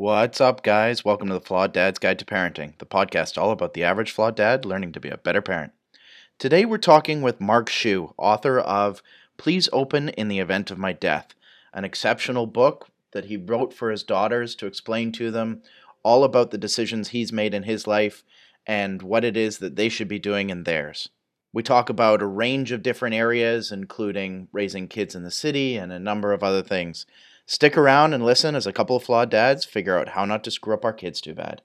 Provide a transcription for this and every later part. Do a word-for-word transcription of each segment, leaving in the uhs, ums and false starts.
What's up, guys? Welcome to the Flawed Dad's Guide to Parenting, the podcast all about the average flawed dad learning to be a better parent. Today we're talking with Mark Shu, author of Please Open in the Event of My Death, an exceptional book that he wrote for his daughters to explain to them all about the decisions he's made in his life and what it is that they should be doing in theirs. We talk about a range of different areas, including raising kids in the city and a number of other things. Stick around and listen as a couple of flawed dads figure out how not to screw up our kids too bad.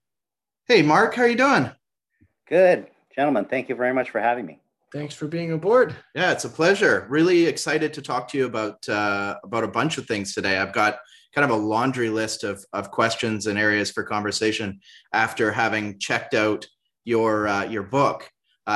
Hey, Mark, how are you doing? Good. Gentlemen, thank you very much for having me. Thanks for being aboard. Yeah, it's a pleasure. Really excited to talk to you about uh, about a bunch of things today. I've got kind of a laundry list of, of questions and areas for conversation after having checked out your uh, your book.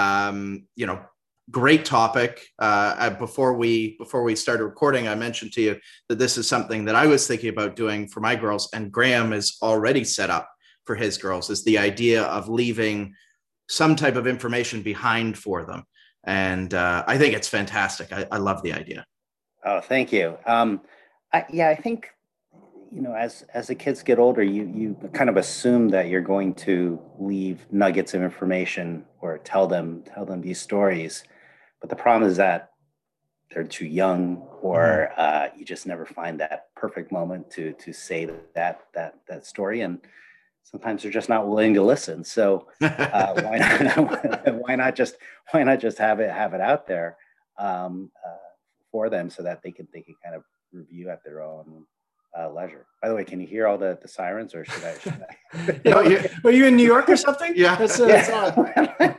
Um, you know, great topic. Uh, before we before we started recording, I mentioned to you that this is something that I was thinking about doing for my girls, and Graham is already set up for his girls. Is the idea of leaving some type of information behind for them, and uh, I think it's fantastic. I, I love the idea. Oh, thank you. Um, I, yeah, I think you know, as as the kids get older, you you kind of assume that you're going to leave nuggets of information or tell them tell them these stories. But the problem is that they're too young, or mm-hmm. uh, you just never find that perfect moment to to say that that that story, and sometimes they're just not willing to listen. So uh, why not why not just why not just have it have it out there um, uh, for them so that they can they can kind of review at their own uh, leisure. By the way, can you hear all the, the sirens, or should I? Should I? you know, you, were you in New York or something? Yeah, that's, uh, yeah.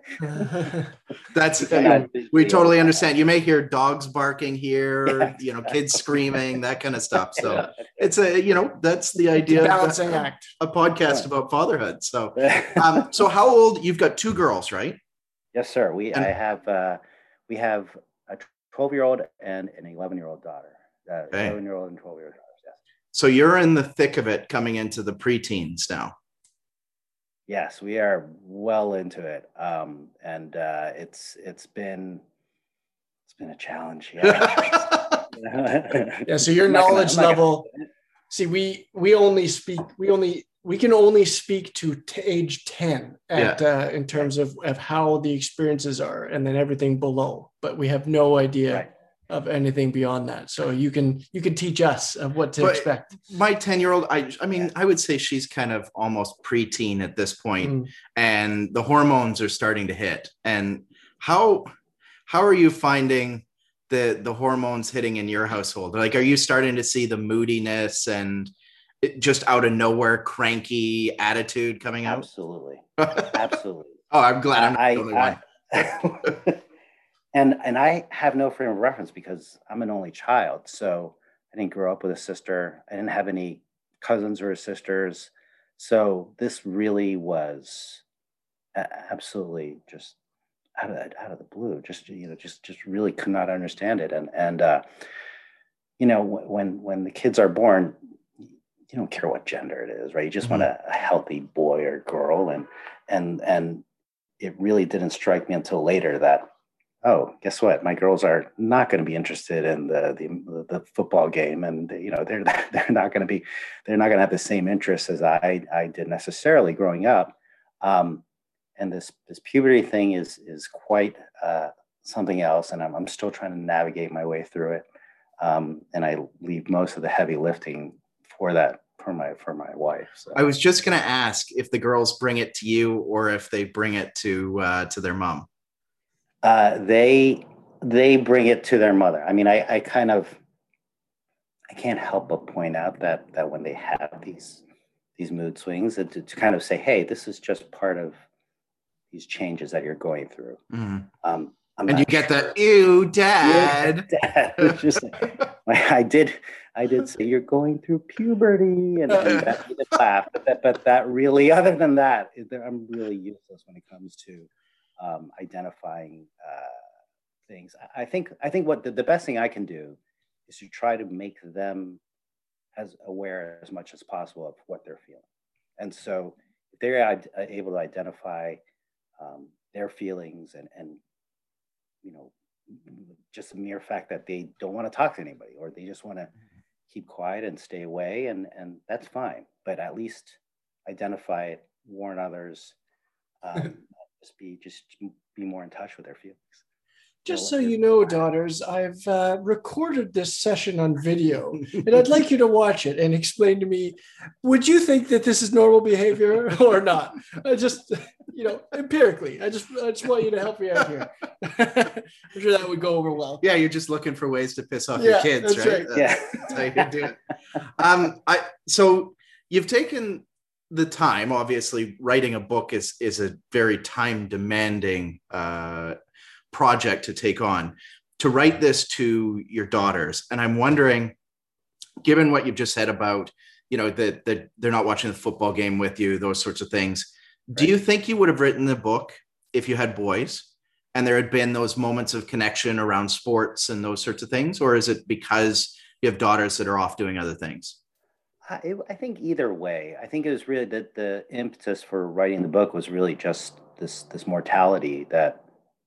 that's, that's uh, we totally understand. You may hear dogs barking here, yeah. you know, kids screaming, that kind of stuff. So it's a, you know, that's the idea. It's a balancing of act. A podcast about fatherhood. So, um, so how old? You've got two girls, right? Yes, sir. We and, I have uh, we have a twelve-year-old and an eleven-year-old daughter. Uh, okay. eleven-year-old and twelve-year-old daughters. Yes. So you're in the thick of it, coming into the preteens now. Yes, we are well into it, um, and uh, it's it's been it's been a challenge. Yeah. yeah. So your knowledge gonna, level. Gonna... See, we we only speak. We only we can only speak to t- age ten at yeah. uh, in terms of of how the experiences are, and then everything below. But we have no idea. Right. Of anything beyond that. So you can you can teach us of what to but expect. My ten-year-old, I I mean, I would say she's kind of almost preteen at this point, mm. and the hormones are starting to hit. And how how are you finding the the hormones hitting in your household? Like, are you starting to see the moodiness and it just out of nowhere cranky attitude coming out? Absolutely. Absolutely. Oh, I'm glad I'm not I, the only I, one. I, And and I have no frame of reference because I'm an only child. So I didn't grow up with a sister. I didn't have any cousins or sisters. So this really was absolutely just out of out of the blue. Just you know, just just really could not understand it. And and uh, you know, when when the kids are born, you don't care what gender it is, right? You just mm-hmm. want a, a healthy boy or girl. And and and it really didn't strike me until later that, oh, guess what? My girls are not going to be interested in the, the the football game, and you know they're they're not going to be they're not going to have the same interests as I I did necessarily growing up. Um, and this this puberty thing is is quite uh, something else, and I'm I'm still trying to navigate my way through it. Um, and I leave most of the heavy lifting for that for my for my wife. So. I was just going to ask if the girls bring it to you or if they bring it to uh, to their mom. Uh, they they bring it to their mother. I mean, I, I kind of I can't help but point out that that when they have these these mood swings, to, to kind of say, hey, this is just part of these changes that you're going through. Mm-hmm. Um, and you sure. get the ew, dad. Ew, dad. It's just like, I did I did say you're going through puberty, and, and that made it laugh. But that, but that really, other than that, I'm really useless when it comes to. Um, identifying uh, things. I think I think what the, the best thing I can do is to try to make them as aware as much as possible of what they're feeling. And so if they're ad- able to identify um, their feelings and, and, you know, just the mere fact that they don't want to talk to anybody, or they just want to keep quiet and stay away, and and that's fine. But at least identify it, warn others, um, just be just be more in touch with their feelings. Just so you know, daughters, I've uh, recorded this session on video, and I'd like you to watch it and explain to me, would you think that this is normal behavior or not? I just, you know, empirically, I just, I just want you to help me out here. I'm sure that would go over well. Yeah, you're just looking for ways to piss off yeah, your kids, that's right? right? That's, Yeah, that's how you do it. Um, I so you've taken the time. Obviously, writing a book is is a very time demanding uh project to take on, to write this to your daughters. And I'm wondering, given what you've just said about, you know, that that they're not watching the football game with you, those sorts of things, right. Do you think you would have written the book if you had boys and there had been those moments of connection around sports and those sorts of things? Or is it because you have daughters that are off doing other things? I, I think either way. I think it was really that the impetus for writing the book was really just this this mortality that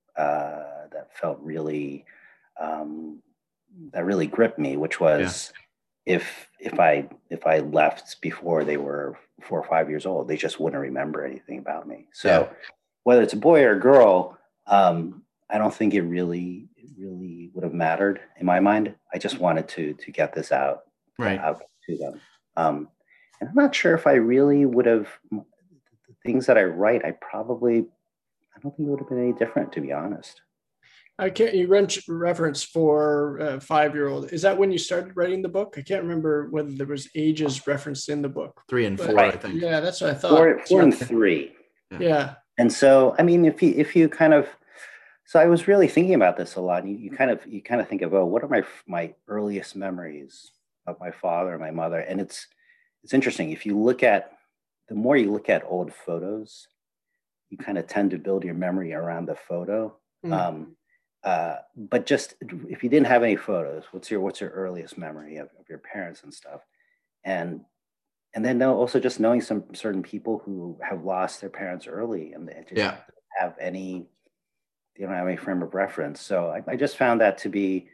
Uh, that felt really um, that really gripped me, which was yeah. if if I if I left before they were four or five years old, they just wouldn't remember anything about me. So yeah. whether it's a boy or a girl, um, I don't think it really it really would have mattered in my mind. I just wanted to to get this out right out to them, um, and I'm not sure if I really would have the things that I write. I probably. I don't think it would have been any different, to be honest. I can't, you reference for a five-year-old. Is that when you started writing the book? I can't remember whether there was ages referenced in the book. Three and but, four, I think. Yeah, that's what I thought. Four, four and three. Yeah. yeah. And so, I mean, if you, if you kind of, so I was really thinking about this a lot. You, you kind of, you kind of think of, oh, what are my, my earliest memories of my father and my mother? And it's, it's interesting. If you look at, the more you look at old photos, you kind of tend to build your memory around the photo. Mm. Um, uh, but just if you didn't have any photos, what's your what's your earliest memory of, of your parents and stuff? And and then also just knowing some certain people who have lost their parents early and they just yeah. don't have any, they don't have any frame of reference. So I, I just found that to be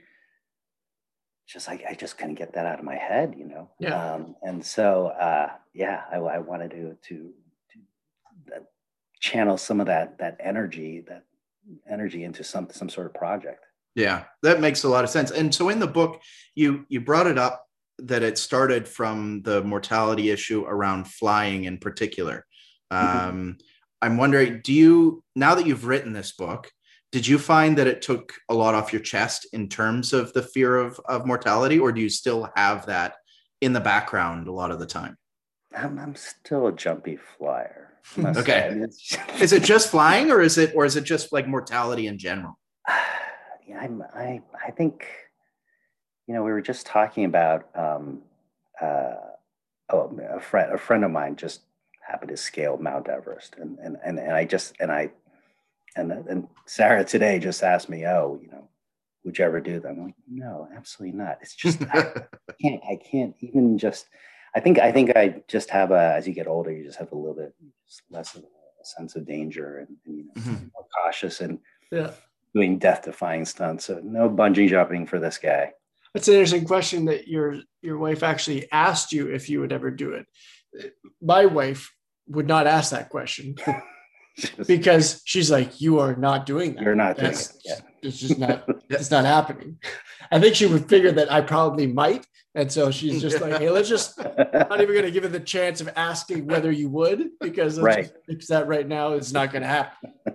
just like, I just couldn't get that out of my head, you know? Yeah. Um, and so, uh, yeah, I, I wanted to, to, to uh, channel some of that, that energy, that energy into some, some sort of project. Yeah, that makes a lot of sense. And so in the book, you, you brought it up that it started from the mortality issue around flying in particular. Mm-hmm. Um, I'm wondering, do you, now that you've written this book, did you find that it took a lot off your chest in terms of the fear of, of mortality, or do you still have that in the background a lot of the time? I'm, I'm still a jumpy flyer. Okay. Is it just flying, or is it, or is it just like mortality in general? Yeah, I'm, I, I think, you know, we were just talking about, um, uh, oh, a friend, a friend of mine just happened to scale Mount Everest, and and and, and I just and I. And, and Sarah today just asked me, oh, you know, would you ever do that? I'm like, no, absolutely not. It's just, I can't, I can't even just, I think, I think I just have a, as you get older, you just have a little bit less of a sense of danger and, and you know, mm-hmm. more cautious and yeah. doing death defying stunts. So no bungee jumping for this guy. That's an interesting question that your, your wife actually asked you if you would ever do it. My wife would not ask that question. Because she's like, you are not doing that. You're not doing That's, it. Yeah. It's just not, it's not happening. I think she would figure that I probably might. And so she's just like, hey, let's just, I'm not even going to give it the chance of asking whether you would, because let's right. just fix that right now. It's not going to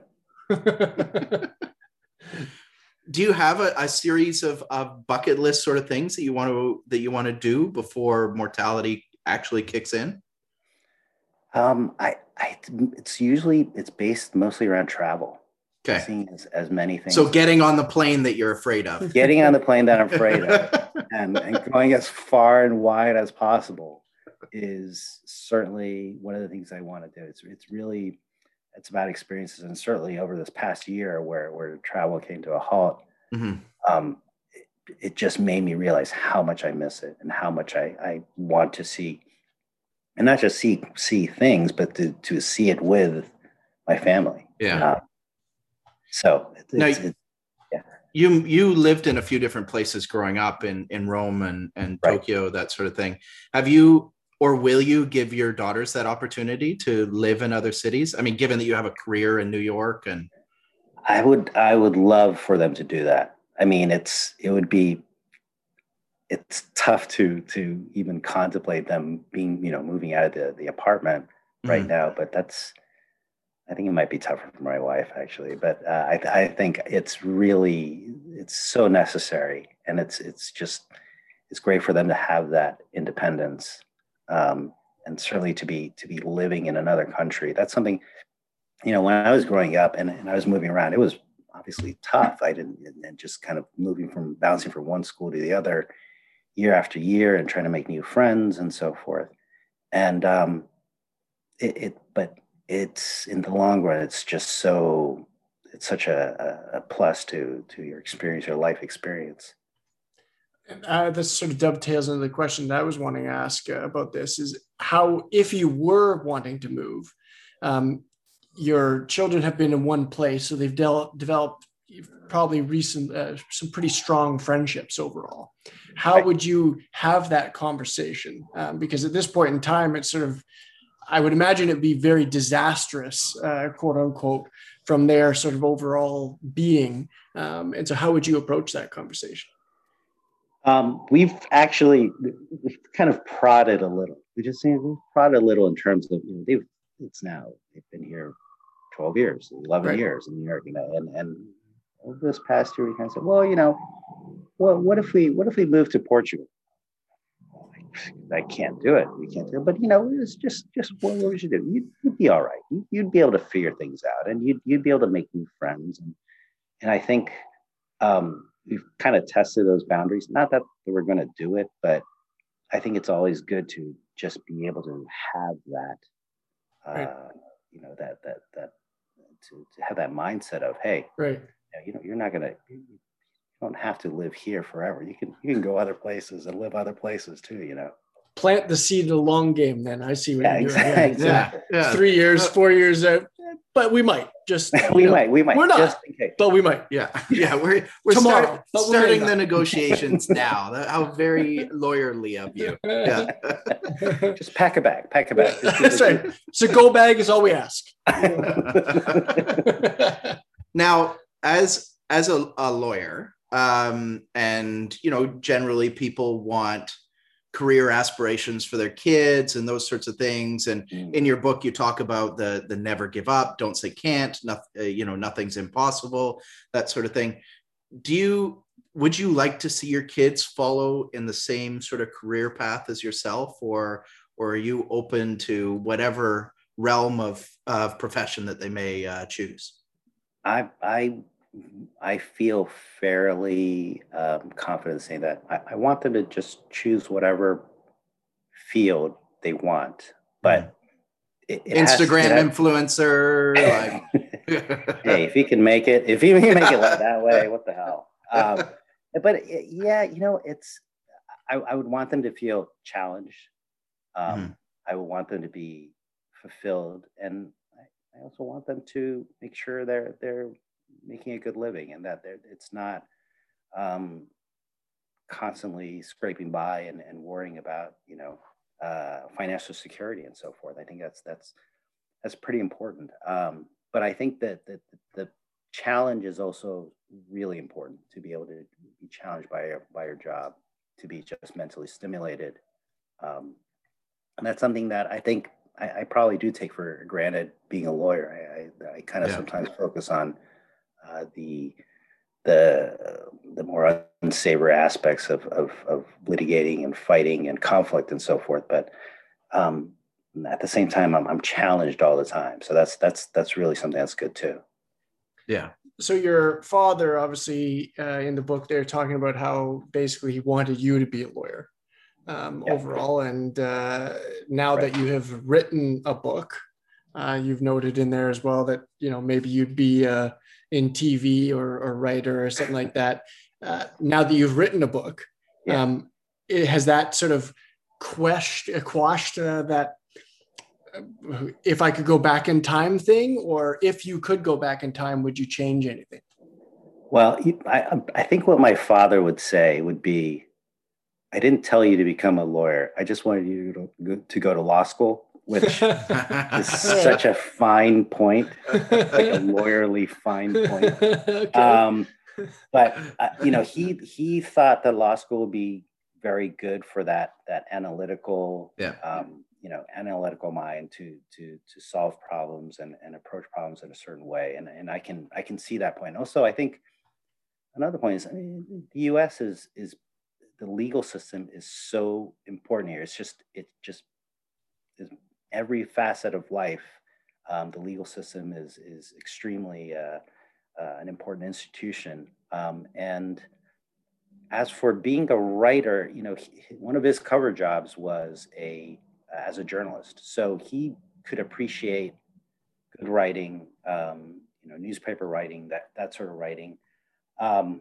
happen. Do you have a, a series of, of bucket list sort of things that you want to, that you want to do before mortality actually kicks in? Um, I, I, it's usually, it's based mostly around travel. Okay. Seeing as, as many things. So getting on the plane that you're afraid of. Getting on the plane that I'm afraid of and, and going as far and wide as possible is certainly one of the things I want to do. It's, it's really, it's about experiences. And certainly over this past year where, where travel came to a halt, mm-hmm. um, it, it just made me realize how much I miss it and how much I, I want to see. And not just see see things, but to, to see it with my family. Yeah. Uh, so it's, now, it's, it's, yeah. you you lived in a few different places growing up in in Rome and and Right. Tokyo, that sort of thing. Have you, or will you give your daughters that opportunity to live in other cities? I mean, given that you have a career in New York, and I would I would love for them to do that. I mean, it's it would be it's tough to to even contemplate them being, you know, moving out of the, the apartment right Mhm. now, but that's I think it might be tougher for my wife actually, but uh, I I think it's really it's so necessary, and it's it's just it's great for them to have that independence, um, and certainly to be to be living in another country. That's something, you know, when I was growing up and, and I was moving around, it was obviously tough. I didn't and just kind of moving from bouncing from one school to the other year after year and trying to make new friends and so forth. And um, it, it but it's in the long run, it's just so it's such a, a, a plus to to your experience, your life experience. Uh, this sort of dovetails into the question that I was wanting to ask uh, about this is how, if you were wanting to move, um, your children have been in one place, so they've de- developed probably recent uh, some pretty strong friendships overall. How Right. would you have that conversation? Um, because at this point in time, it's sort of, I would imagine it'd be very disastrous, uh, quote unquote, from their sort of overall being. Um, and so, how would you approach that conversation? Um, we've actually we've kind of prodded a little. We just we've prodded a little in terms of, you know, they've it's now they've been here twelve years, eleven Right. years in New York, you know, and and this past year we kind of said, well, you know, what what if we what if we move to Portugal? I can't do it. We can't do it. But you know, it's just just what, what would you do? You'd, you'd be all right. You'd, you'd be able to figure things out, and you'd you'd be able to make new friends. And and I think um, we've kind of tested those boundaries. Not that we're going to do it, but I think it's always good to just be able to have that, uh, Right. you know, that that that to, to have that mindset of, hey, Right. you know, you're not going to. You don't have to live here forever. You can you can go other places and live other places too. You know. Plant the seed in the long game. Then I see what Yeah, you're exactly. doing. Yeah. exactly. Yeah, yeah. Three years, four years out, but we might just we you know, might, we might, we're not, just in case. but we might. Yeah, yeah, we're we're Tomorrow, start, but we starting may the not. negotiations now. That- How very lawyerly of you. Yeah. Just pack a bag, pack a bag. Just- That's right. So go bag is all we ask. Now, as as a, a lawyer, um, and you know, generally people want career aspirations for their kids and those sorts of things. And Mm. in your book, you talk about the the never give up, don't say can't, not, uh, you know, nothing's impossible, that sort of thing. Do you would you like to see your kids follow in the same sort of career path as yourself, or or are you open to whatever realm of of profession that they may uh, choose? I I I feel fairly um, confident saying that I, I want them to just choose whatever field they want, Mm. but it, it has- Instagram it has- influencer, like hey, if he can make it, if he can make it like that way, what the hell? Um, but it, yeah, you know, it's I, I would want them to feel challenged. Um, Mhm. I would want them to be fulfilled, and I, I also want them to make sure they're they're making a good living, and that they're, it's not um, constantly scraping by and, and worrying about, you know, uh, financial security and so forth. I think that's that's that's pretty important. Um, but I think that, that the challenge is also really important, to be able to be challenged by your, by your job, to be just mentally stimulated. Um, and that's something that I think I, I probably do take for granted being a lawyer. I, I, I kind of Yeah. sometimes focus on uh, the the the more unsavory aspects of, of, of litigating and fighting and conflict and so forth. But um, at the same time, I'm, I'm challenged all the time. So that's that's that's really something that's good too. Yeah. So your father, obviously, uh, in the book, they're talking about how basically he wanted you to be a lawyer um, Yeah. overall. And uh, now Right. that you have written a book, uh, you've noted in there as well that, you know, maybe you'd be uh, in T V or, or writer or something like that. Uh, now that you've written a book, Yeah. um, it, has that sort of quashed, quashed uh, that uh, if I could go back in time thing, or if you could go back in time, would you change anything? Well, I, I think what my father would say would be, I didn't tell you to become a lawyer. I just wanted you to go to, go to law school, which is such a fine point, like a lawyerly fine point. Okay. Um, but uh, you know, he he thought that law school would be very good for that that analytical, yeah. um, you know, analytical mind to to to solve problems and, and approach problems in a certain way. And and I can I can see that point. Also, I think another point is, I mean, the U S is is the legal system is so important here. It's just it just is every facet of life. Um, the legal system is is extremely uh, uh, an important institution. Um, and as for being a writer, you know, he, one of his cover jobs was a uh, as a journalist, so he could appreciate good writing, um, you know, newspaper writing, that that sort of writing. Um,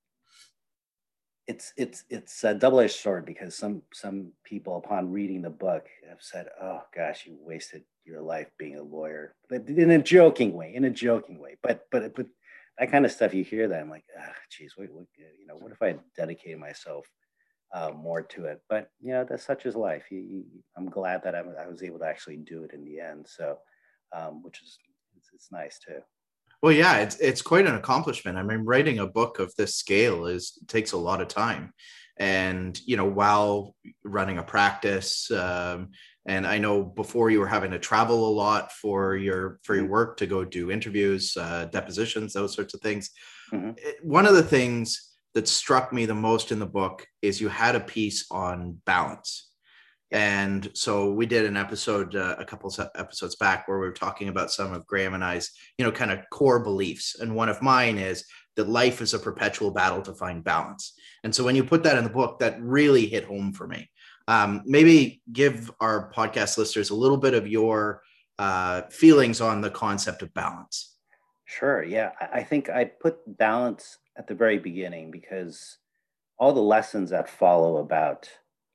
it's it's it's a double-edged sword, because some some people, upon reading the book, have said, "Oh gosh, you wasted your life being a lawyer," but in a joking way, in a joking way. But but but that kind of stuff, you hear that, I'm like, ah, geez, what, what, you know, what if I had dedicated myself uh, more to it? But you know, that's such is life. You, you, I'm glad that I, I was able to actually do it in the end. So, um, which is it's, it's nice too. Well, yeah, it's it's quite an accomplishment. I mean, writing a book of this scale is takes a lot of time, and you know, while running a practice, um, and I know before you were having to travel a lot for your for your work to go do interviews, uh, depositions, those sorts of things. Mm-hmm. One of the things that struck me the most in the book is you had a piece on balance. And so we did an episode uh, a couple of episodes back where we were talking about some of Graham and I's, you know, kind of core beliefs. And one of mine is that life is a perpetual battle to find balance. And so when you put that in the book, that really hit home for me. Um, maybe give our podcast listeners a little bit of your uh, feelings on the concept of balance. Sure. Yeah. I think I put balance at the very beginning, because all the lessons that follow about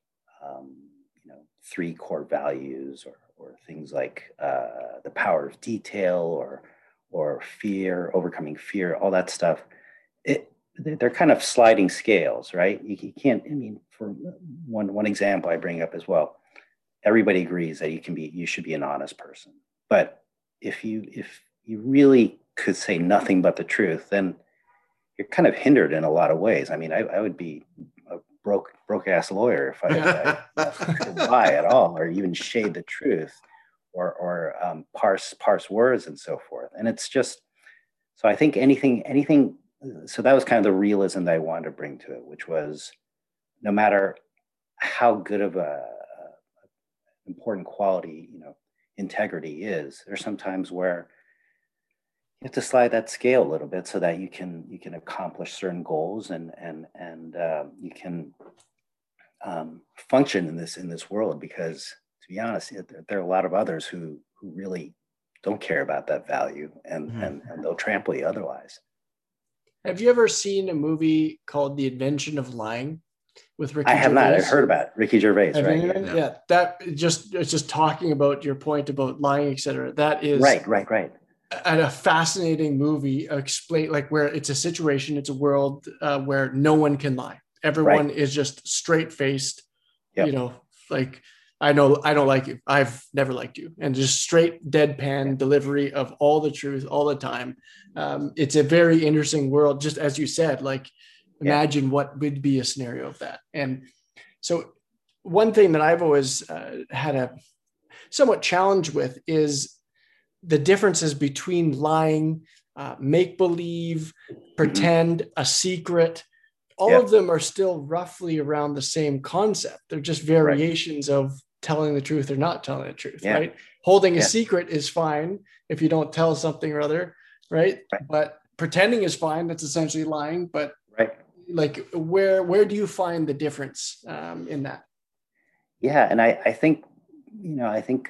um, three core values, or, or things like uh, the power of detail, or or fear, overcoming fear, all that stuff. It, they're kind of sliding scales, right? You, you can't. I mean, for one one example I bring up as well, everybody agrees that you can be, you should be an honest person. But if you if you really could say nothing but the truth, then you're kind of hindered in a lot of ways. I mean, I, I would be a broke broke ass lawyer if I, if I could lie at all, or even shade the truth, or or um, parse parse words and so forth. And it's just, so I think anything anything. So that was kind of the realism that I wanted to bring to it, which was, no matter how good of a, a important quality, you know, integrity is, there's sometimes where you have to slide that scale a little bit so that you can you can accomplish certain goals, and and and uh, you can um, function in this in this world. Because, to be honest, there, there are a lot of others who who really don't care about that value, and mm-hmm. and, and they'll trample you otherwise. Have you ever seen a movie called The Invention of Lying with Ricky I have Gervais? not. I've heard about it. Ricky Gervais, have right? Yeah. yeah, that just it's just talking about your point about lying, et cetera. That is right, right, right. And a fascinating movie, explain like where it's a situation, it's a world uh, where no one can lie. Everyone right. is just straight faced, yep. you know, like, I know I don't like you. I've never liked you. And just straight deadpan yep. delivery of all the truth all the time. Um, it's a very interesting world, just as you said, like, imagine yep. what would be a scenario of that. And so one thing that I've always uh, had a somewhat challenge with is the differences between lying, uh, make-believe, pretend, mm-hmm. a secret. All yep. of them are still roughly around the same concept. They're just variations right. of telling the truth or not telling the truth, yeah. right? Holding a yeah. secret is fine if you don't tell something or other, right? right? But pretending is fine. That's essentially lying. But right. like, where where do you find the difference um, in that? Yeah, and I, I think, you know, I think...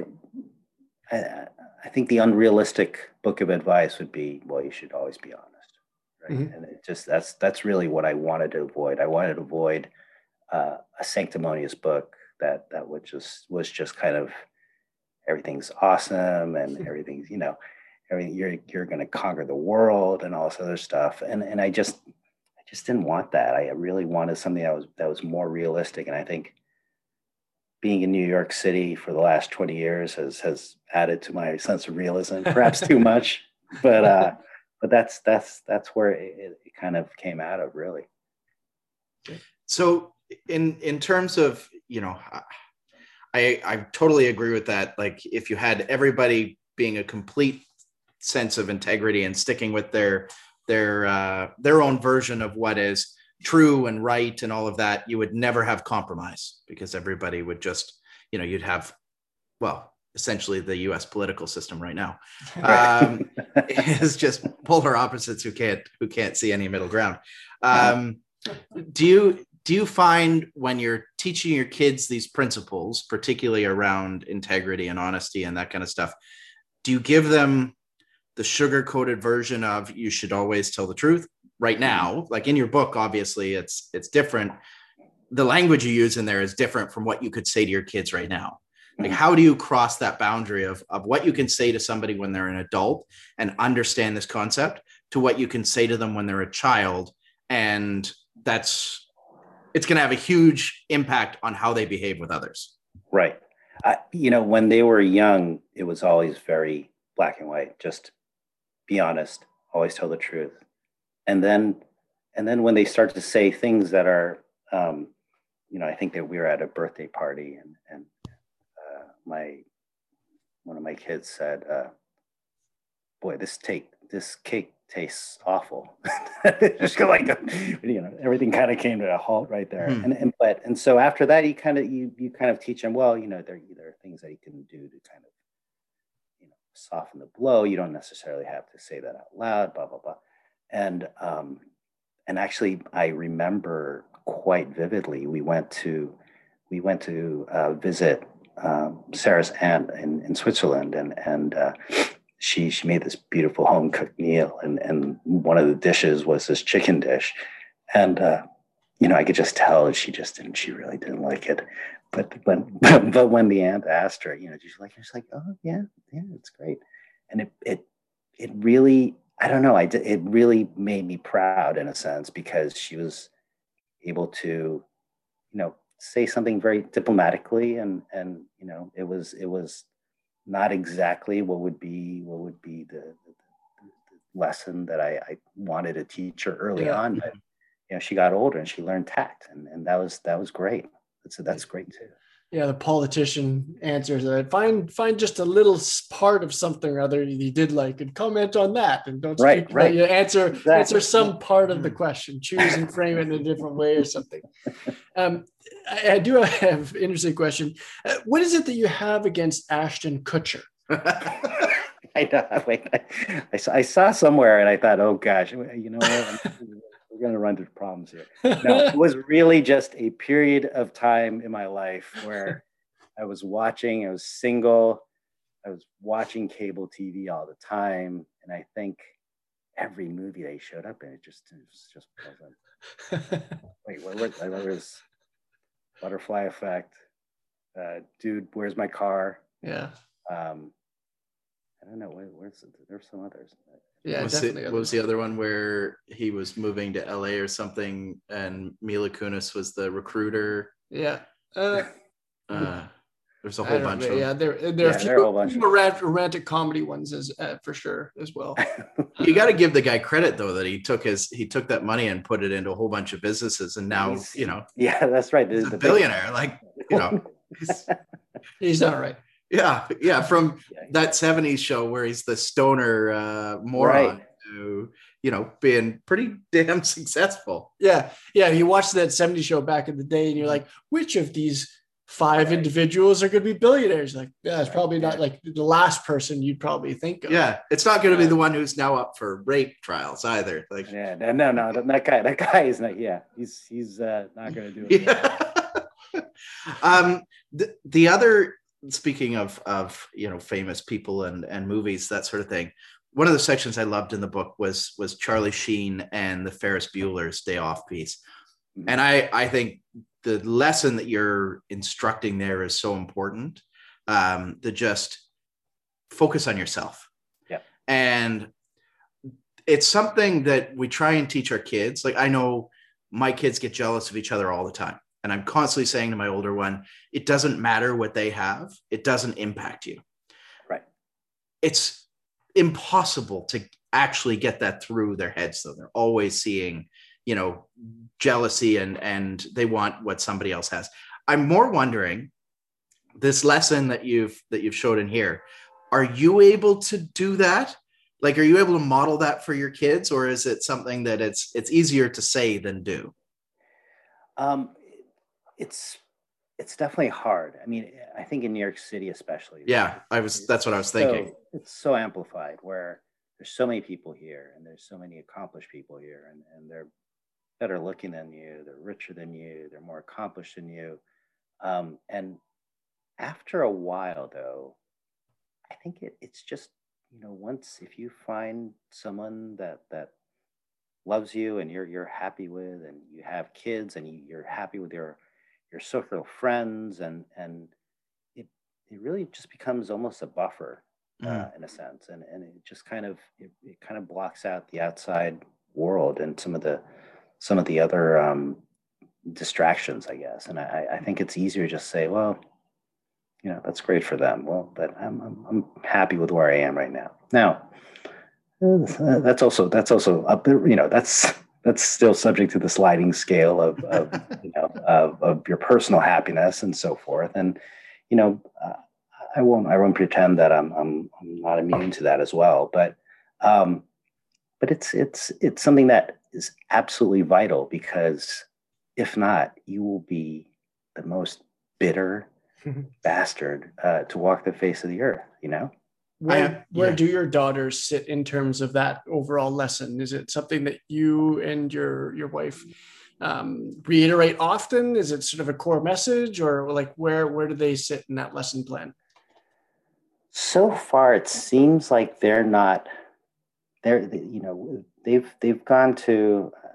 I, I think the unrealistic book of advice would be, well, you should always be honest, right? Mm-hmm. And it just that's that's really what I wanted to avoid. I wanted to avoid uh, a sanctimonious book that that would just was just kind of everything's awesome and everything's, you know, everything, you're you're going to conquer the world and all this other stuff. And and I just I just didn't want that. I really wanted something that was that was more realistic. And I think being in New York City for the last twenty years has has added to my sense of realism, perhaps too much. But uh, but that's that's that's where it, it kind of came out of, really. So in in terms of, you know, I I totally agree with that. Like, if you had everybody being a complete sense of integrity and sticking with their their uh, their own version of what is true and right and all of that, you would never have compromise, because everybody would just, you know, you'd have, well, essentially the U S political system right now um, is just polar opposites who can't who can't see any middle ground. Um, do you do you find when you're teaching your kids these principles, particularly around integrity and honesty and that kind of stuff, do you give them the sugar-coated version of you should always tell the truth right now? Like in your book, obviously it's it's different. The language you use in there is different from what you could say to your kids right now. Like, how do you cross that boundary of, of what you can say to somebody when they're an adult and understand this concept to what you can say to them when they're a child? And that's, it's going to have a huge impact on how they behave with others. Right. I, you know, when they were young, it was always very black and white. Just be honest, always tell the truth. And then, and then when they start to say things that are, um, you know, I think that we were at a birthday party, and, and uh, my, one of my kids said, uh, boy, this take, this cake tastes awful. Just like, you know, everything kind of came to a halt right there. Hmm. And, and, but, and so after that, you kind of, you, you kind of teach them, well, you know, there, there are things that you can do to kind of, you know, soften the blow. You don't necessarily have to say that out loud, blah, blah, blah. And, um, and actually I remember quite vividly, we went to, we went to uh, visit um, Sarah's aunt in, in Switzerland, and, and, uh, she, she made this beautiful home cooked meal. And, and one of the dishes was this chicken dish. And, uh, you know, I could just tell she just didn't, she really didn't like it. But when, but when the aunt asked her, you know, she's like, she's like, oh yeah, yeah, it's great. And it, it, it really, I don't know, I did, it really made me proud in a sense, because she was able to, you know, say something very diplomatically, and, and, you know, it was, it was not exactly what would be, what would be the, the, the lesson that I, I wanted to teach her early yeah. on. But, you know, she got older and she learned tact, and, and that was, that was great. That's, that's great too. Yeah, the politician answers that. Find find just a little part of something or other you did like, and comment on that, and don't right, speak, right. You answer exactly. answer some part of the question. Choose and frame it in a different way or something. Um, I, I do have an interesting question. Uh, what is it that you have against Ashton Kutcher? I know. Wait, I, I, saw, I saw somewhere and I thought, oh gosh, you know what? We're going to run into problems here. No, it was really just a period of time in my life where I was watching, I was single, I was watching cable T V all the time. And I think every movie they showed up in, it just, it was just wasn't. Wait, what, what, what was Butterfly Effect? Uh, dude, where's my car? Yeah. Um, I don't know. Where, where's there's some others. Yeah, what was, definitely. it, what was the other one where he was moving to L A or something, and Mila Kunis was the recruiter? Yeah. Uh, uh, there's a whole bunch know, of yeah. There, there yeah, are a few, a whole bunch few romantic, romantic comedy ones as uh, for sure as well. You got to give the guy credit though that he took his he took that money and put it into a whole bunch of businesses, and now he's, you know. Yeah, that's right. He's the, a billionaire, big... like you know. He's, he's not right. Yeah, yeah, from that seventies show where he's the stoner uh, moron right. to, you know, being pretty damn successful. Yeah, yeah. You watched that seventies show back in the day, and you're like, which of these five right. individuals are going to be billionaires? Like, yeah, it's probably not like the last person you'd probably think of. Yeah, it's not going to be the one who's now up for rape trials either. Like, yeah, no, no, that guy, that guy is not. Yeah, he's he's uh, not going to do it. Yeah. um, the the other. Speaking of, of, you know, famous people and, and movies, that sort of thing. One of the sections I loved in the book was, was Charlie Sheen and the Ferris Bueller's Day Off piece. And I, I think the lesson that you're instructing there is so important, um, to just focus on yourself. Yeah. And it's something that we try and teach our kids. Like, I know my kids get jealous of each other all the time. And I'm constantly saying to my older one, it doesn't matter what they have. It doesn't impact you. Right. It's impossible to actually get that through their heads, though. They're always seeing, you know, jealousy and, and they want what somebody else has. I'm more wondering, this lesson that you've, that you've showed in here, are you able to do that? Like, are you able to model that for your kids, or is it something that it's it's easier to say than do? Um, it's it's definitely hard. I mean, I think in New York City, especially. Yeah, I was. That's what I was thinking. So, it's so amplified, where there's so many people here, and there's so many accomplished people here, and and they're better looking than you, they're richer than you, they're more accomplished than you, um, and after a while, though, I think it, it's just, you know, once if you find someone that that loves you and you're you're happy with, and you have kids and you, you're happy with your your circle of friends, and and it it really just becomes almost a buffer, uh, Mm. in a sense, and and it just kind of it, it kind of blocks out the outside world and some of the some of the other um, distractions, I guess. And I, I think it's easier to just say, well, you know, that's great for them. Well, but I'm, I'm, I'm happy with where I am right now. Now, uh, that's also, that's also a bit, you know, that's, that's still subject to the sliding scale of, of you know, of, of your personal happiness and so forth. And, you know, uh, I won't, I won't pretend that I'm, I'm, I'm not immune to that as well. But, um, but it's, it's, it's something that is absolutely vital, because if not, you will be the most bitter bastard uh, to walk the face of the earth, you know? Where, I, where yeah. do your daughters sit in terms of that overall lesson? Is it something that you and your your wife um, reiterate often? Is it sort of a core message, or like where where do they sit in that lesson plan? So far, it seems like they're not. They're you know they've they've gone to. Uh,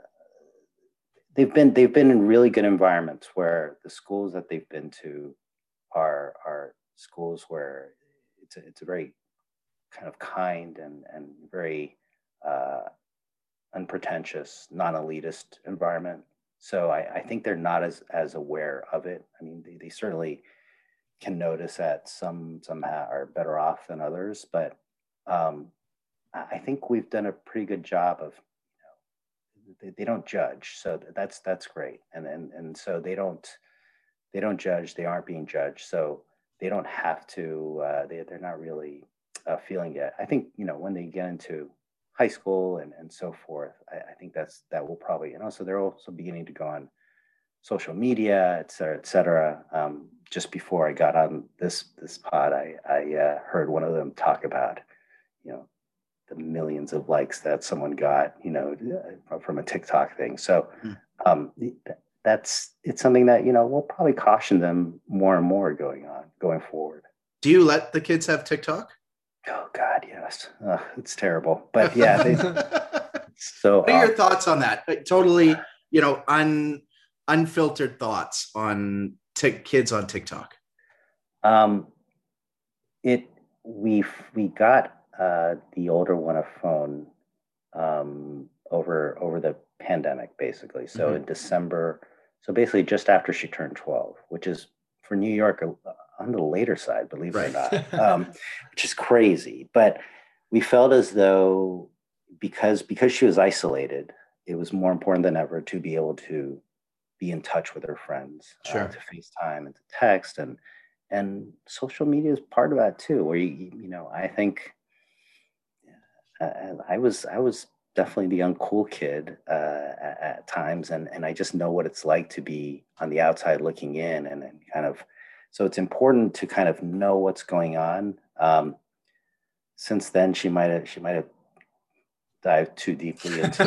they've been they've been in really good environments where the schools that they've been to are are schools where it's a, it's a very kind of kind and and very uh, unpretentious, non-elitist environment. So I, I think they're not as as aware of it. I mean, they, they certainly can notice that some some ha- are better off than others, but um, I think we've done a pretty good job of, you know, they, they don't judge, so that's that's great, and and and so they don't they don't judge, they aren't being judged, so they don't have to. Uh, they they're not really uh, feeling it. I think, you know, when they get into high school and and so forth, I, I think that's that will probably, and also they're also beginning to go on social media, et cetera, et cetera. Um, just before I got on this this pod, I I uh, heard one of them talk about, you know, the millions of likes that someone got, you know, uh, from a TikTok thing. So Mm. um, that's it's something that, you know, we'll probably caution them more and more going on going forward. Do you let the kids have TikTok? Oh God, yes, uh, it's terrible. But yeah, they, so what are your um, thoughts on that? Totally, you know, un unfiltered thoughts on t- kids on TikTok. um, it we we got uh, the older one a phone um, over over the pandemic, basically. So Mm-hmm. in December, so basically just after she turned twelve, which is for New York uh, on the later side, believe Right. it or not, um, which is crazy. But we felt as though because because she was isolated, it was more important than ever to be able to be in touch with her friends, uh, Sure. to FaceTime and to text, and and social media is part of that too. Where you you know, I think uh, I was I was definitely the uncool kid uh, at, at times, and and I just know what it's like to be on the outside looking in, and, and kind of. So it's important to kind of know what's going on. Um, since then, she might have she might have dived too deeply into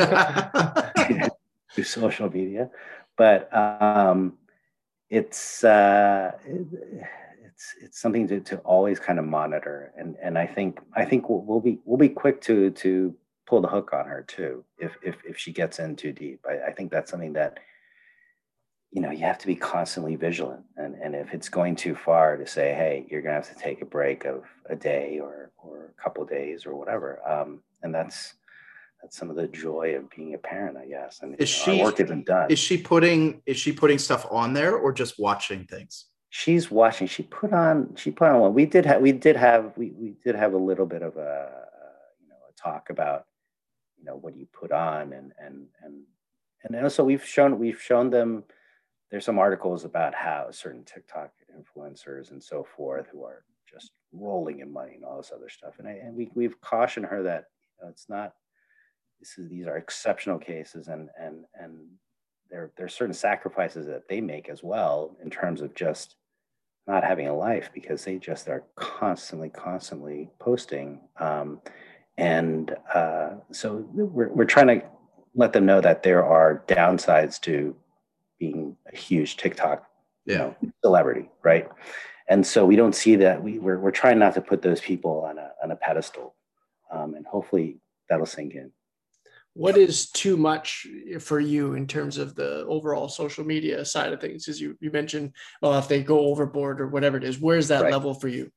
to social media, but um, it's uh, it, it's it's something to, to always kind of monitor, and and I think I think we'll, we'll be we'll be quick to to pull the hook on her too if if if she gets in too deep. I, I think that's something that you know, you have to be constantly vigilant. And, and if it's going too far to say, hey, you're going to have to take a break of a day or, or a couple of days or whatever. Um, and that's, that's some of the joy of being a parent, I guess. And is you know, she, our work isn't done. Is she putting, is she putting stuff on there or just watching things? She's watching, she put on, she put on one. We did have, we did have, we, we did have a little bit of a, you know, a talk about, you know, what do you put on? And, and, and, and also we've shown, we've shown them, there's some articles about how certain TikTok influencers and so forth who are just rolling in money and all this other stuff. And, I, and we, we've cautioned her that, you know, it's not, this is, these are exceptional cases, and, and, and there, there are certain sacrifices that they make as well in terms of just not having a life, because they just are constantly, constantly posting. Um, and uh, so we're, we're trying to let them know that there are downsides to being a huge TikTok, you yeah. know, celebrity, right? And so we don't see that. We, we're, we're trying not to put those people on a, on a pedestal, um, and hopefully that'll sink in. What is too much for you in terms of the overall social media side of things? As you, you mentioned, well, if they go overboard or whatever it is, where's that right. level for you?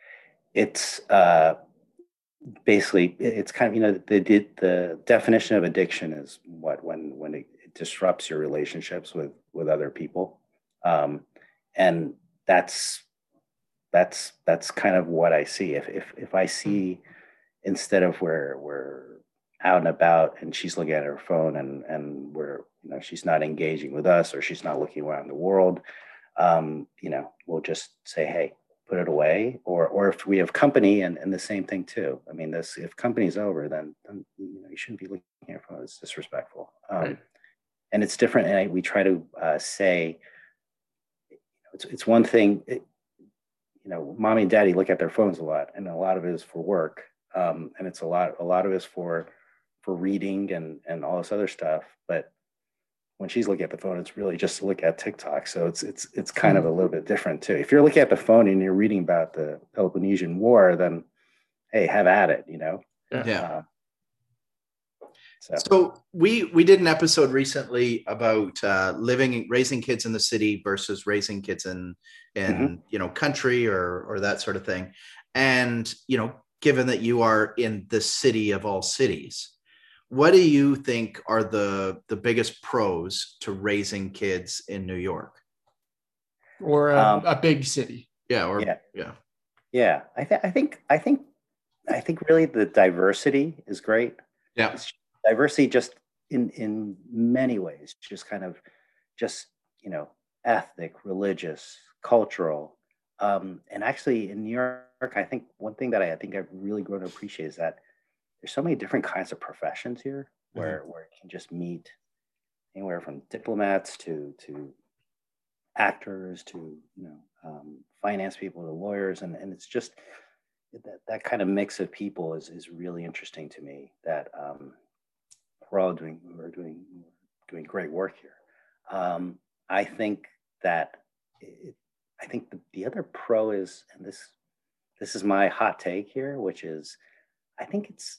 It's uh, basically, it's kind of, you know, the, the, the definition of addiction is what, when, when it disrupts your relationships with, with other people. Um, and that's, that's, that's kind of what I see. If, if, if I see, instead of where we're out and about and she's looking at her phone and, and we're, you know, she's not engaging with us or she's not looking around the world, um, you know, we'll just say, hey, put it away. Or, or if we have company, and, and the same thing too. I mean, this, if company's over, then, then you know, you shouldn't be looking at your phone. It's disrespectful. Um, right. And it's different. And I, we try to uh, say, you know, it's, it's one thing, it, you know, mommy and daddy look at their phones a lot, and a lot of it is for work. Um, and it's a lot, a lot of it is for, for reading and, and all this other stuff. But when she's looking at the phone, it's really just to look at TikTok. So it's, it's, it's kind mm-hmm. of a little bit different too. If you're looking at the phone and you're reading about the Peloponnesian War, then, hey, have at it, you know? Yeah. Uh, So. so we we did an episode recently about uh, living, raising kids in the city versus raising kids in in mm-hmm. you know, country or or that sort of thing. And you know, given that you are in the city of all cities, what do you think are the the biggest pros to raising kids in New York or a, um, a big city? Yeah, or yeah, yeah, yeah. I think I think I think I think really the diversity is great. Yeah. It's diversity just in, in many ways, just kind of just, you know, ethnic, religious, cultural. Um, and actually in New York, I think one thing that I, I think I've really grown to appreciate is that there's so many different kinds of professions here where, mm-hmm. where you can just meet anywhere from diplomats to, to actors to, you know, um, finance people to lawyers. And, and it's just that, that kind of mix of people is, is really interesting to me, that, um, we're all doing, we're doing, doing great work here. Um, I think that, it, I think the, the other pro is, and this, this is my hot take here, which is, I think it's,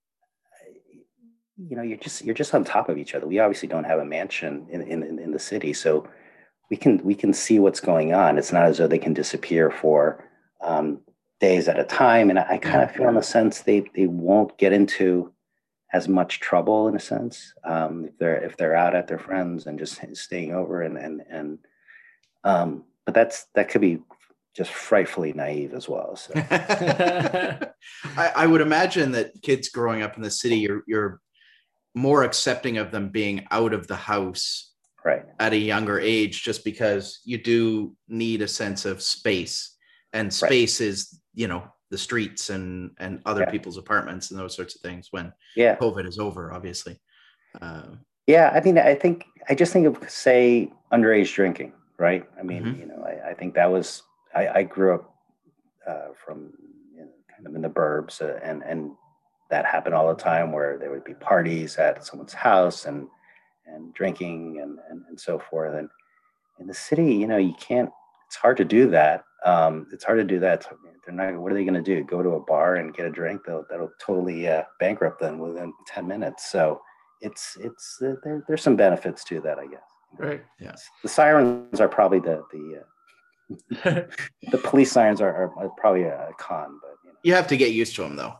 you know, you're just, you're just on top of each other. We obviously don't have a mansion in, in, in the city, so we can, we can see what's going on. It's not as though they can disappear for um, days at a time. And I, I kind of feel in a sense, they, they won't get into as much trouble in a sense, um, if they're if they're out at their friends and just staying over, and and and um, but that's that could be just frightfully naive as well. So I, I would imagine that kids growing up in the city, you're you're more accepting of them being out of the house right at a younger age, just because you do need a sense of space, and space right. is, you know, the streets and, and other yeah. people's apartments and those sorts of things when yeah. COVID is over, obviously. Uh, yeah. I mean, I think, I just think of, say, underage drinking, right? I mean, mm-hmm. you know, I, I think that was, I, I grew up uh, from, you know, kind of in the burbs, uh, and, and that happened all the time, where there would be parties at someone's house and, and drinking and, and, and so forth. And in the city, you know, you can't, it's hard to do that. Um, it's hard to do that. They're not, what are they going to do? Go to a bar and get a drink? They'll, that'll totally uh, bankrupt them within ten minutes. So it's, it's, uh, there, there's some benefits to that, I guess. Right. Yeah. The sirens are probably the the uh, the police sirens are, are, are probably a con, but you know. You have to get used to them though.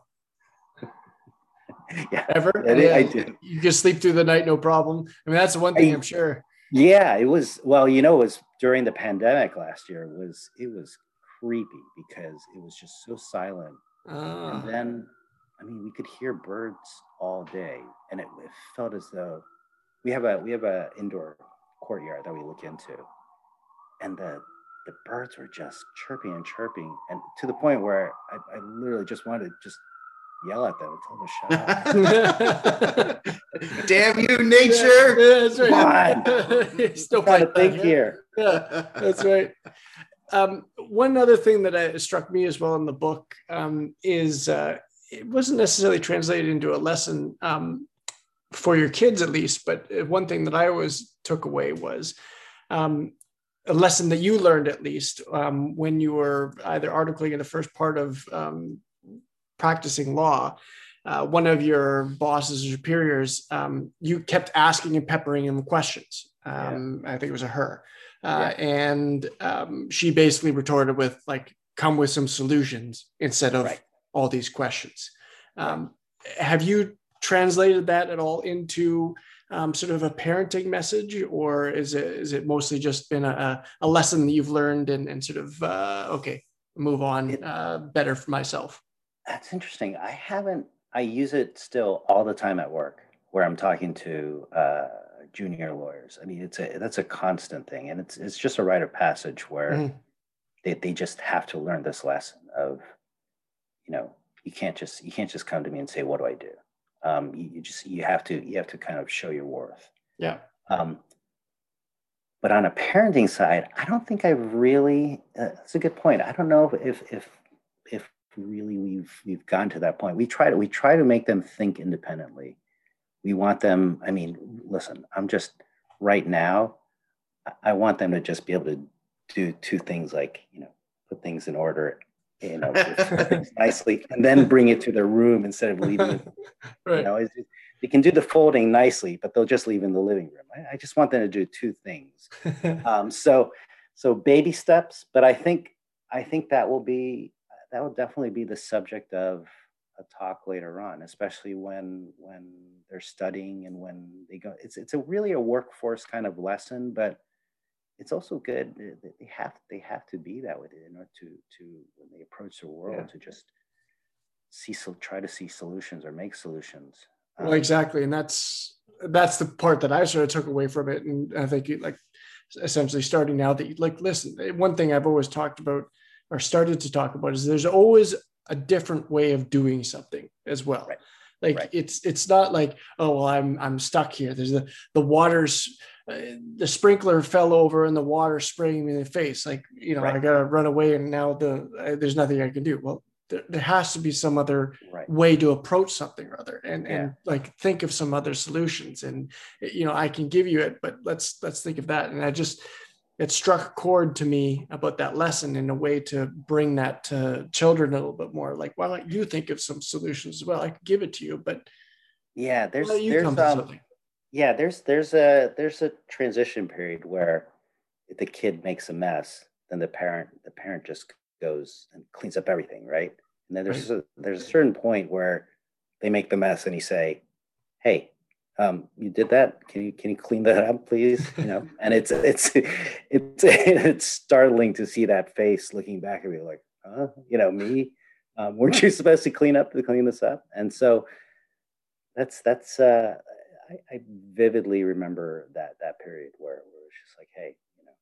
Yeah. Ever? Yeah, yeah, I do. You can sleep through the night, no problem. I mean, that's the one thing I, I'm sure. Yeah, it was, well, you know, it was during the pandemic last year. It was, it was creepy because it was just so silent. Ah. And then, I mean, we could hear birds all day, and it, it felt as though we have a, we have a indoor courtyard that we look into, and the, the birds were just chirping and chirping, and to the point where I, I literally just wanted to just yell at them and tell them to shut up. Damn you, nature! Yeah, that's right. Come on. Still trying to back, think yeah? here. Yeah, that's right. Um, one other thing that uh, struck me as well in the book um, is uh, it wasn't necessarily translated into a lesson um, for your kids, at least, but one thing that I always took away was um, a lesson that you learned, at least, um, when you were either articling in the first part of um, practicing law. Uh, one of your bosses or superiors, um, you kept asking and peppering him questions. Um, yeah. I think it was a her. Uh, yeah. And um, she basically retorted with, like, come with some solutions instead of right. all these questions. Um, right. Have you translated that at all into um, sort of a parenting message, or is it is it mostly just been a, a lesson that you've learned and, and sort of, uh, okay, move on, it, uh, better for myself? That's interesting. I haven't, I use it still all the time at work where I'm talking to uh, junior lawyers. I mean, it's a, that's a constant thing. And it's, it's just a rite of passage where mm-hmm. they, they just have to learn this lesson of, you know, you can't just, you can't just come to me and say, what do I do? Um, you, you just, you have to, you have to kind of show your worth. Yeah. Um, but on a parenting side, I don't think I really, uh, that's a good point. I don't know if, if, if, really we've we've gone to that point. We try to we try to make them think independently. We want them, I mean, listen, I'm just right now, I want them to just be able to do two things, like, you know, put things in order, you know, things nicely, and then bring it to their room instead of leaving it. Right. You know, it's, they can do the folding nicely, but they'll just leave in the living room. I, I just want them to do two things. um, so so baby steps, but I think I think that will be that will definitely be the subject of a talk later on, especially when when they're studying and when they go. It's it's a really a workforce kind of lesson, but it's also good. They have they have to be that with it in order to to when they approach the world, yeah. to just see so try to see solutions or make solutions. Well, um, exactly, and that's that's the part that I sort of took away from it, and I think you, like, essentially starting now that you, like, listen. One thing I've always talked about, or started to talk about, is there's always a different way of doing something as well. Right. Like right. it's, it's not like, oh, well, I'm, I'm stuck here. There's the, the water's, uh, the sprinkler fell over and the water spraying me in the face. Like, you know, right. I got to run away and now the, uh, there's nothing I can do. Well, there, there has to be some other right. way to approach something or other, and, yeah. and like, think of some other solutions, and, you know, I can give you it, but let's, let's think of that. And I just, it struck a chord to me about that lesson in a way to bring that to children a little bit more. Like, why don't you think of some solutions as well? I could give it to you, but yeah, there's, you there's, come to um, something. yeah, there's, there's a, there's a transition period where if the kid makes a mess, then the parent, the parent just goes and cleans up everything. Right. And then there's, right. a, there's a certain point where they make the mess and you say, hey, Um, you did that. Can you can you clean that up, please? You know, and it's it's it's it's startling to see that face looking back at me like, huh? You know, me. Um, weren't you supposed to clean up to clean this up? And so that's that's uh, I, I vividly remember that that period where, where it was just like, hey, you know,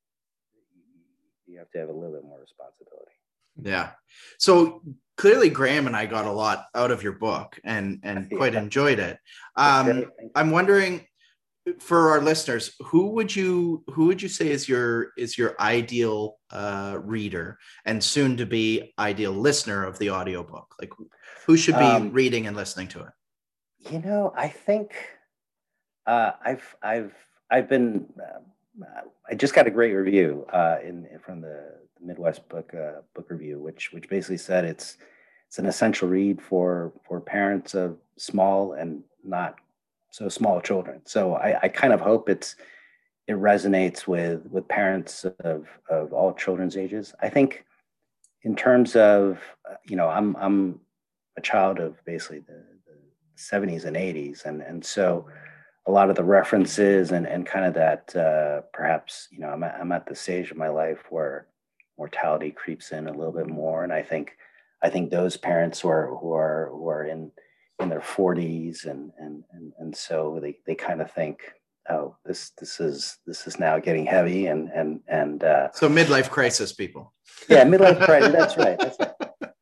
you have to have a little bit more responsibility. Yeah. So clearly Graham and I got a lot out of your book and, and quite yeah. enjoyed it. Um, I'm wondering, for our listeners, who would you, who would you say is your, is your ideal uh, reader and soon to be ideal listener of the audiobook? Like, who should be um, reading and listening to it? You know, I think uh, I've, I've, I've been, uh, I just got a great review uh, in, in from the, the Midwest Book uh, Book Review, which which basically said it's it's an essential read for for parents of small and not so small children. So I, I kind of hope it's it resonates with with parents of of all children's ages. I think in terms of, you know, I'm I'm a child of basically the, the seventies and eighties, and and so a lot of the references and and kind of that uh, perhaps, you know, I'm at, I'm at the stage of my life where mortality creeps in a little bit more, and I think I think those parents who are who are who are in in their forties and and and and so they they kind of think, oh, this this is this is now getting heavy, and and and uh, so midlife crisis people. Yeah, midlife crisis. That's right. That's right.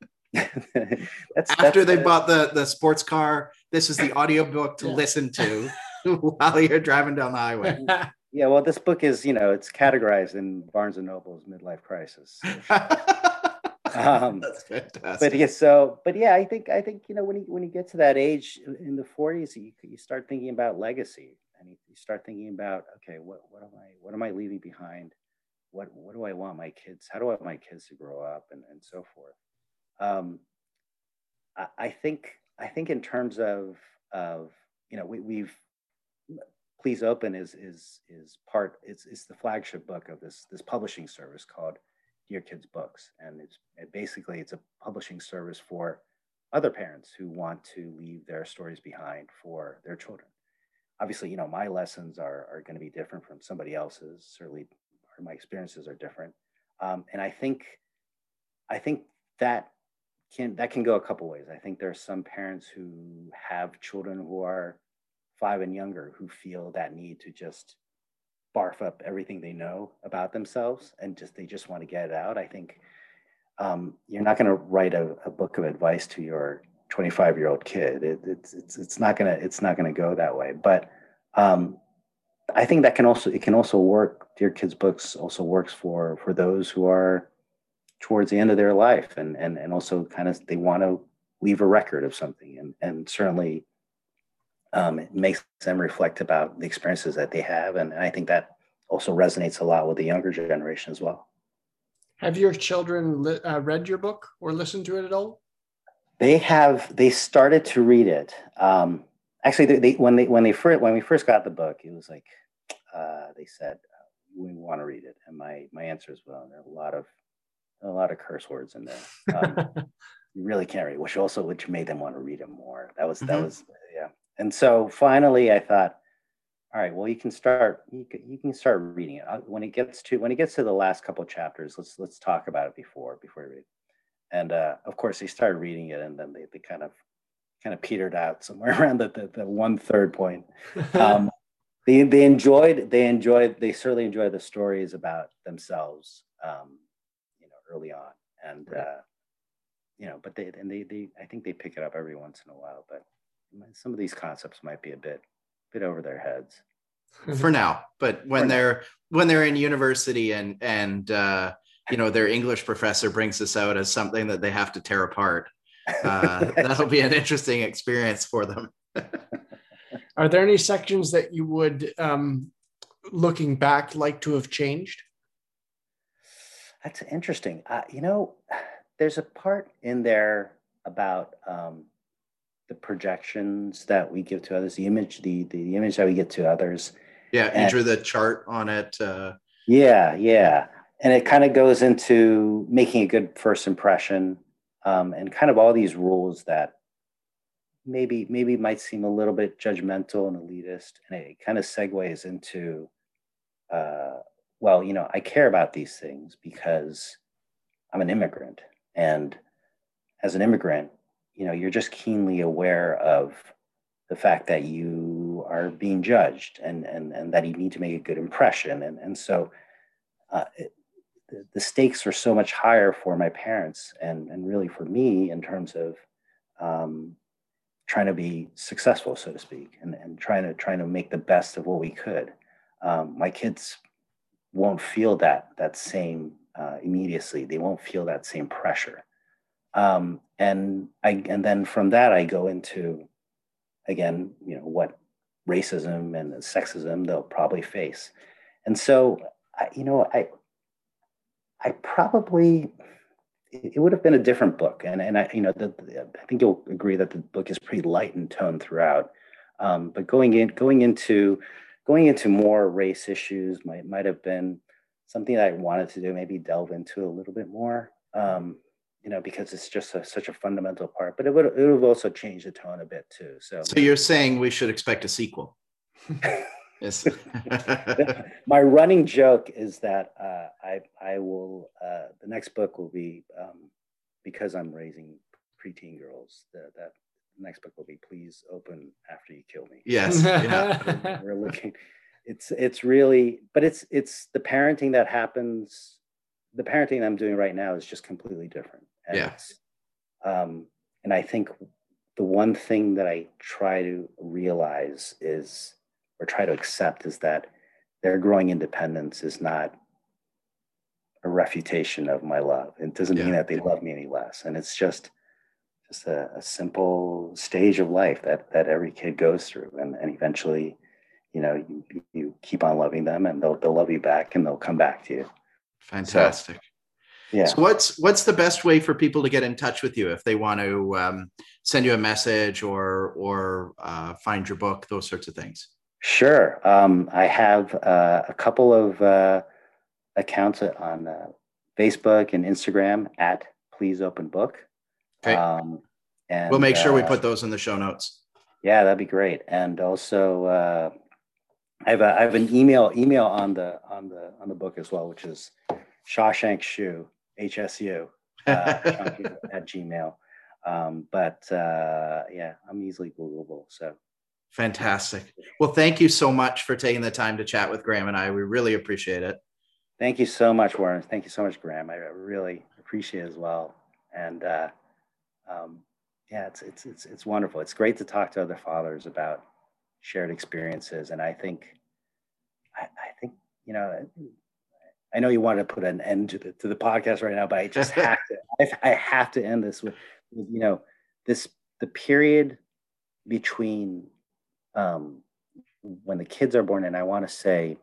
that's, After that's, they uh, bought the the sports car, this is the audiobook to yeah. listen to while you're driving down the highway. Yeah, well, this book is, you know, it's categorized in Barnes and Noble's midlife crisis. um, That's fantastic. But yeah, so, but yeah, I think, I think, you know, when you, when you get to that age in the forties, you, you start thinking about legacy, and you, you start thinking about, okay, what, what am I, what am I leaving behind? What, what do I want my kids, how do I want my kids to grow up, and, and so forth. Um, I, I think, I think in terms of, of, you know, we, we've, Please Open is is is part. It's it's the flagship book of this this publishing service called Dear Kids Books, and it's it basically it's a publishing service for other parents who want to leave their stories behind for their children. Obviously, you know, my lessons are are going to be different from somebody else's. Certainly, my experiences are different, um, and I think I think that can that can go a couple ways. I think there are some parents who have children who are five and younger who feel that need to just barf up everything they know about themselves, and just they just want to get it out. I think um, you're not going to write a, a book of advice to your twenty-five year old kid. It, it's it's it's not gonna it's not gonna go that way. But um, I think that can also it can also work. Dear Kids Books also works for for those who are towards the end of their life, and and and also kind of they want to leave a record of something, and and certainly. Um, it makes them reflect about the experiences that they have. And I think that also resonates a lot with the younger generation as well. Have your children li- uh, read your book or listened to it at all? They have, they started to read it. Um, actually, they, they, when they when they first, when we first got the book, it was like, uh, they said, we want to read it. And my my answer is, well, there are a lot of, a lot of curse words in there. Um, you really can't read, which also, which made them want to read it more. That was, mm-hmm. that was, yeah. And so finally, I thought, all right, well, you can start. You can, you can start reading it when it gets to when it gets to the last couple of chapters. Let's let's talk about it before before you read. And uh, of course, they started reading it, and then they, they kind of kind of petered out somewhere around the the, the one third point. Um, they they enjoyed they enjoyed they certainly enjoyed the stories about themselves, um, you know, early on, and right. uh, you know, but they and they they I think they pick it up every once in a while, but. Some of these concepts might be a bit, bit over their heads for now. But when for they're now. when they're in university and and uh, you know their English professor brings this out as something that they have to tear apart, uh, that'll be an interesting experience for them. Are there any sections that you would, um, looking back, like to have changed? That's interesting. Uh, you know, there's a part in there about. Um, the projections that we give to others, the image, the, the image that we get to others. Yeah. You drew the chart on it. Uh... Yeah. Yeah. And it kind of goes into making a good first impression, um, and kind of all these rules that maybe, maybe might seem a little bit judgmental and elitist. And it kind of segues into, uh, well, you know, I care about these things because I'm an immigrant, and as an immigrant, you know, you're just keenly aware of the fact that you are being judged, and and and that you need to make a good impression. And and so uh, it, the, the stakes are so much higher for my parents and, and really for me in terms of um, trying to be successful, so to speak, and, and trying to trying to make the best of what we could. Um, my kids won't feel that that same uh, immediacy. They won't feel that same pressure. Um, and I, and then from that, I go into, again, you know, what racism and sexism they'll probably face. And so, I, you know, I, I probably, it would have been a different book. And, and I, you know, the, the, I think you'll agree that the book is pretty light in tone throughout. Um, but going in, going into, going into more race issues might might have been something that I wanted to do, maybe delve into a little bit more, um, you know, because it's just a, such a fundamental part. But it would it would have also changed the tone a bit too. So, so you're saying we should expect a sequel? Yes. My running joke is that uh, I I will uh, the next book will be um, because I'm raising preteen girls. The, that next book will be Please Open After You Kill Me. Yes. Yeah. We're looking. It's it's really, but it's it's the parenting that happens. The parenting I'm doing right now is just completely different. And yeah. It's, um, and I think the one thing that I try to realize is, or try to accept, is that their growing independence is not a refutation of my love. It doesn't yeah. mean that they love me any less. And it's just just a, a simple stage of life that that every kid goes through. And, and eventually, you know, you, you keep on loving them, and they'll they'll love you back, and they'll come back to you. Fantastic. So, yeah. So what's what's the best way for people to get in touch with you if they want to um, send you a message or or uh, find your book, those sorts of things? Sure. Um, I have uh, a couple of uh, accounts on uh, Facebook and Instagram at Please Open Book. Okay. Um, and we'll make sure uh, we put those in the show notes. Yeah, that'd be great. And also, uh, I have a I have an email email on the on the on the book as well, which is Shawshank Shu H S U uh, at Gmail. Um, but uh, yeah, I'm easily Googleable. So. Fantastic. Well, thank you so much for taking the time to chat with Graham and I. We really appreciate it. Thank you so much, Warren. Thank you so much, Graham. I really appreciate it as well. And uh, um, yeah, it's, it's, it's, it's wonderful. It's great to talk to other fathers about shared experiences. And I think, I, I think, you know, I know you want to put an end to the, to the podcast right now, but I just have to, I, I have to end this with, with, you know, this, the period between Um, when the kids are born, and I want to say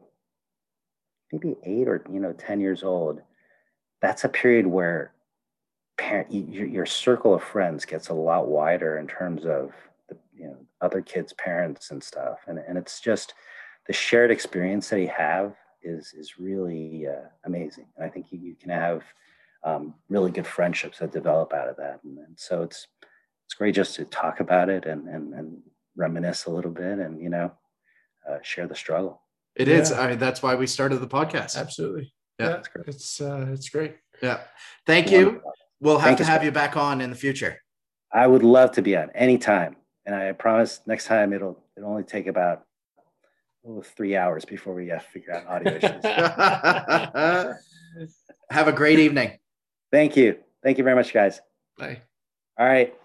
maybe eight or, you know, ten years old, that's a period where parent, your, your circle of friends gets a lot wider in terms of the, you know, other kids' parents and stuff. And, and it's just the shared experience that you have is, is really uh, amazing. And I think you, you can have um, really good friendships that develop out of that. And, and so it's, it's great just to talk about it and, and, and reminisce a little bit, and, you know, uh, share the struggle. It yeah. is. I mean, that's why we started the podcast. Absolutely. Yeah, yeah it's uh, it's great. Yeah. Thank you. We'll have Thank to you, have you back on in the future. I would love to be on anytime, and I promise next time it'll it'll only take about oh, three hours before we uh, figure out audio issues. Have a great evening. Thank you. Thank you very much, guys. Bye. All right.